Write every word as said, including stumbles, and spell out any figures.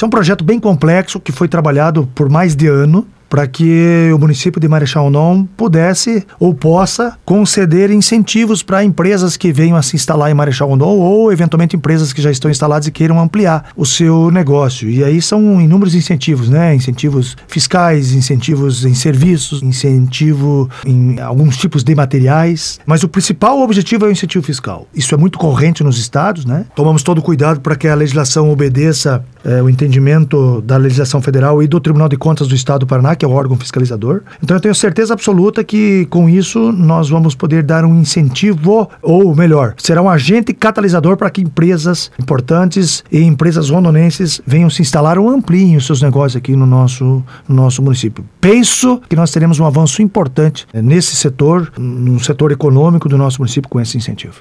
Isso é um projeto bem complexo que foi trabalhado por mais de ano, para que o município de Marechal Rondon pudesse ou possa conceder incentivos para empresas que venham a se instalar em Marechal Rondon ou, eventualmente, empresas que já estão instaladas e queiram ampliar o seu negócio. E aí são inúmeros incentivos, né? Incentivos fiscais, incentivos em serviços, incentivo em alguns tipos de materiais. Mas o principal objetivo é o incentivo fiscal. Isso é muito corrente nos estados, né? Tomamos todo cuidado para que a legislação obedeça é, o entendimento da legislação federal e do Tribunal de Contas do Estado do Paraná, que é o órgão fiscalizador. Então eu tenho certeza absoluta que com isso nós vamos poder dar um incentivo, ou melhor, será um agente catalisador para que empresas importantes e empresas rondonenses venham se instalar ou ampliem os seus negócios aqui no nosso, no nosso município. Penso que nós teremos um avanço importante nesse setor, no setor econômico do nosso município com esse incentivo.